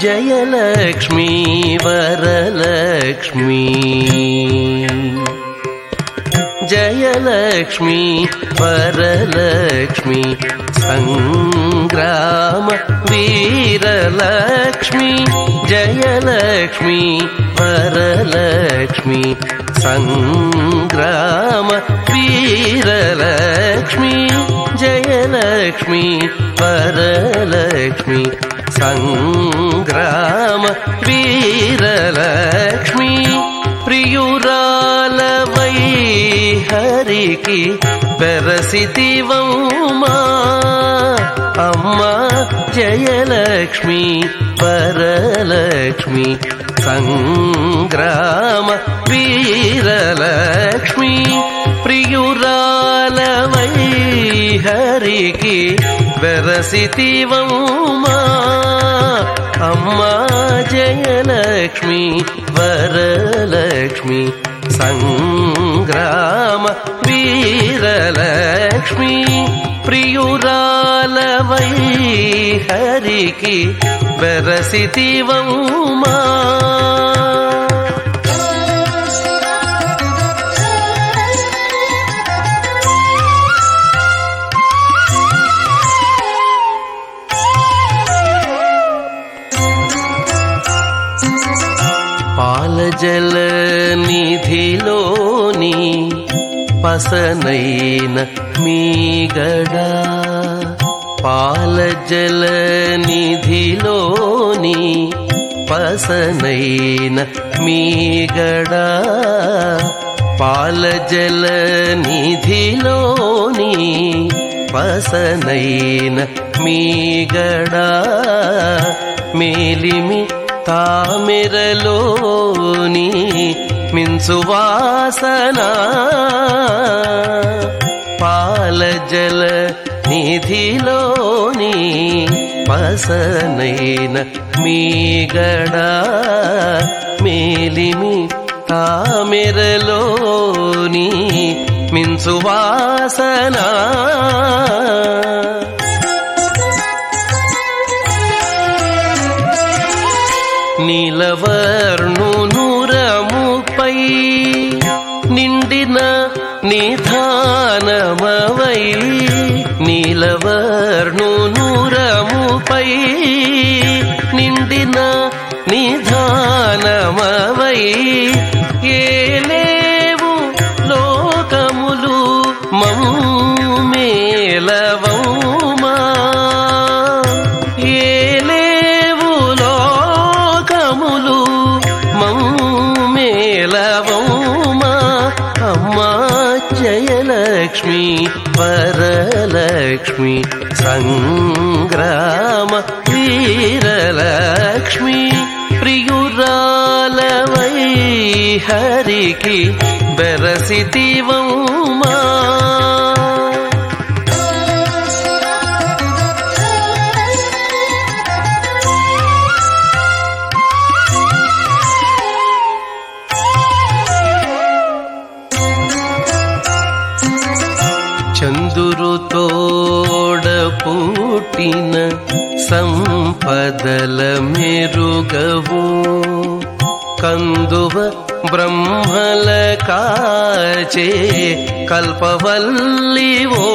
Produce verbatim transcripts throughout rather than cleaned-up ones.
జయలక్ష్మీ వరలక్ష్మీ జయలక్ష్మీ వరలక్ష్మీ సంగ్రామ వీరలక్ష్మీ జయలక్ష్మీ వరలక్ష్మీ సంగ్రామ వీరలక్ష్మీ జయలక్ష్మీ వరలక్ష్మీ సంగ్రామ వీరలక్ష్మీ ప్రియురాలవై హరికి వెరసితివౌమా అమ్మా జయలక్ష్మీ వరలక్ష్మీ సంగ్రామ వీరలక్ష్మీ ప్రియురాలవై హరికి వెరసితివౌమా అమ్మా జయలక్ష్మీ వరలక్ష్మీ సంగ్రామ వీరలక్ష్మీ ప్రియురాలవై హరికి వెరసితివౌమా పాలజల నిధిలోని పసనైన మీగడా పాలజల నిధిలోని పసనైన మీగడా పాలజల నిధిలోని పసనైన మీగడా మేలిమి తామిరలోని మిన్సువాసనా పాలజల నిధిలోని పసనైన మీగడా మేలిమి తామిరలోని మిన్సువాసనా నీలవర్ణునురముపై నిండిన నిధానమవై నీలవర్ణునురముపై నిండిన నిధానమవై ఏలేవు లోకములు మమ్మేలవౌమా ఏలేవు లోకములు మమ్మేలవౌమా అమ్మా జయలక్ష్మీ వరలక్ష్మీ సంగ్రామ వీరలక్ష్మీ ప్రియురాలవై హరికి వెరసితివౌమా చందురుతోడ పుట్టిన సంపదల మెరుగవు కందువ బ్రహ్మల కాచే కల్పవల్లివో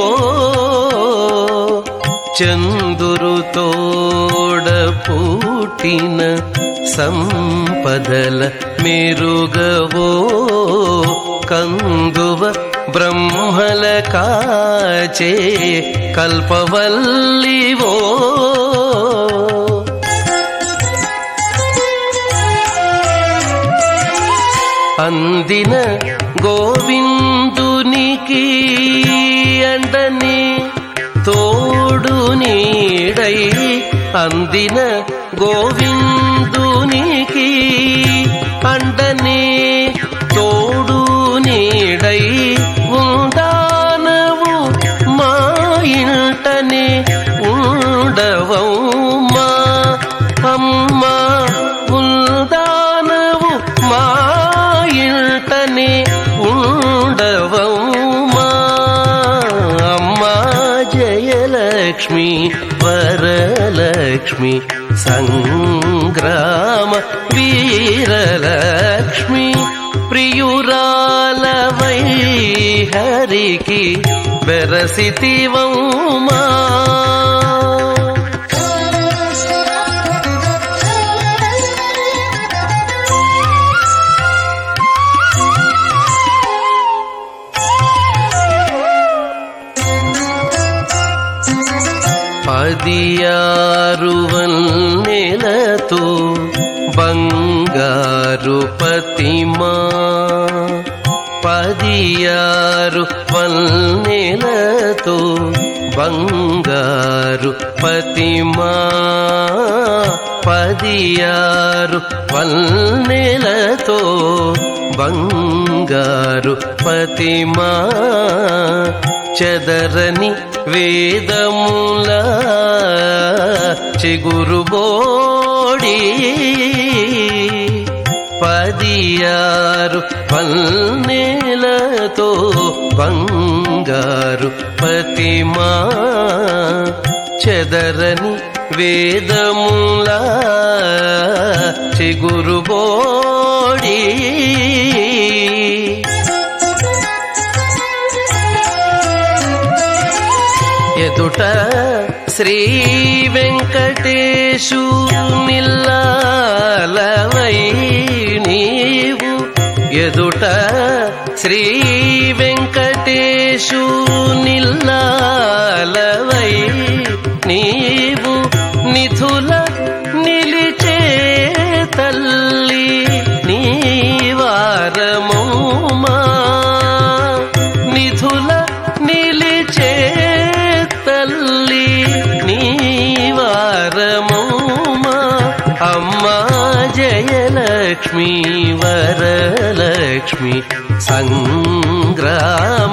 చందురుతోడ పుట్టిన సంపదల మెరుగవో కందువ బ్రహ్మల కాచే కల్పవల్లివో అందిన గోవిందునికి అండని తోడు నీడై అందిన గోవిందునికి అండని తోడు నీడై ఉండానవు మా ఇంటనే ఉండవౌమా అమ్మా ఉండానవు మా ఇంటనే ఉండవౌమా అమ్మా జయలక్ష్మీ వరలక్ష్మీ సంగ్రామ వీరలక్ష్మి ప్రియురాలవై హరికి బెరసితివౌమా పదియారు వన్నెలతో బంగారు పతిమా పదియారు వన్నెలతో బంగారు పతిమా పదియారు వన్నెలతో బంగారు పతిమా చెదరని వేదముల చిగురుబోడి పదియారు వన్నెలతో బంగారు పతిమా చెదరని వేదముల చిగురుబోడి ఎదుట శ్రీ వెంకటేశు నిల్లాలవై నీవు ఎదుట శ్రీ వెంకటేశు నిల్లాలవై నీవు నిధుల నిలిచే తల్లి నీవారమౌమా నిధుల నిలిచే తల్లి నీవారమౌమా అమ్మా జయలక్ష్మి వరలక్ష్మి సంగ్రామ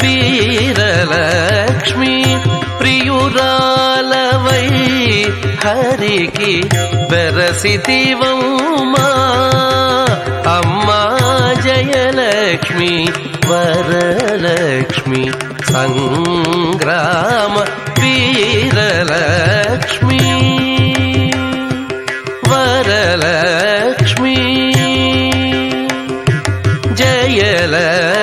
వీరలక్ష్మి ప్రియురాలవై హరికి బెరసితివౌమా అమ్మా జయలక్ష్మి వరలక్ష్మి సంగ్రామ వీరలక్ష్మి వరలక్ష్మి జయలక్ష్మి